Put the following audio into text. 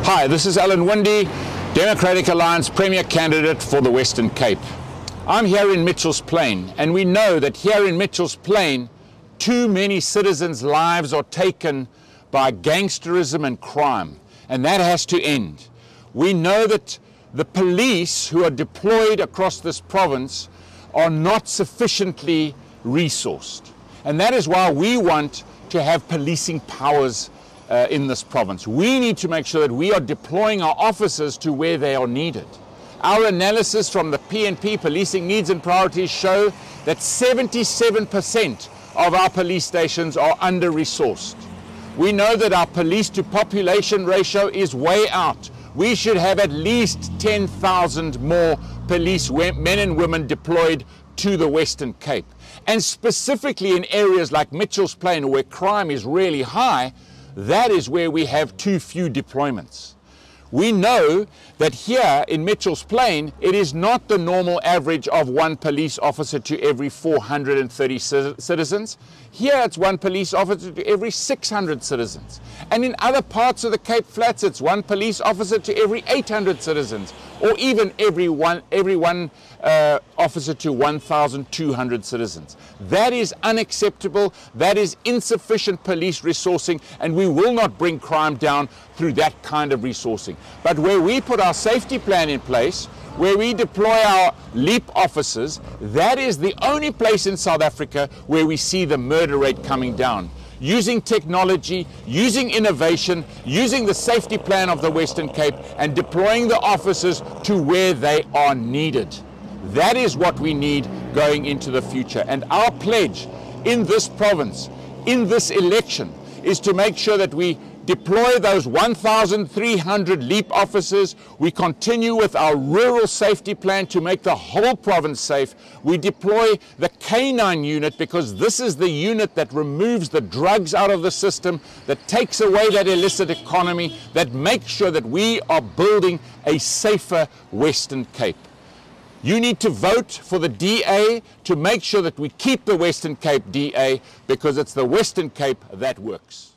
Hi, this is Alan Winde, Democratic Alliance Premier Candidate for the Western Cape. I'm here in Mitchell's Plain, and we know that here in Mitchell's Plain, too many citizens' lives are taken by gangsterism and crime, and that has to end. We know that the police who are deployed across this province are not sufficiently resourced, and that is why we want to have policing powers in this province. We need to make sure that we are deploying our officers to where they are needed. Our analysis from the PNP, Policing Needs and Priorities, show that 77% of our police stations are under-resourced. We know that our police to population ratio is way out. We should have at least 10,000 more police men and women deployed to the Western Cape. And specifically in areas like Mitchell's Plain, where crime is really high, that is where we have too few deployments. We know that here in Mitchell's Plain, it is not the normal average of one police officer to every 430 citizens. Here it's one police officer to every 600 citizens. And in other parts of the Cape Flats, it's one police officer to every 800 citizens, or even every one officer to 1,200 citizens. That is unacceptable. That is insufficient police resourcing, and we will not bring crime down through that kind of resourcing. But where we put our safety plan in place, where we deploy our LEAP officers, that is the only place in South Africa where we see the murder rate coming down. Using technology, using innovation, using the safety plan of the Western Cape, and deploying the officers to where they are needed. That is what we need going into the future. And our pledge in this province, in this election, is to make sure that we deploy those 1,300 LEAP officers. We continue with our rural safety plan to make the whole province safe. We deploy the K9 unit because this is the unit that removes the drugs out of the system, that takes away that illicit economy, that makes sure that we are building a safer Western Cape. You need to vote for the DA to make sure that we keep the Western Cape DA, because it's the Western Cape that works.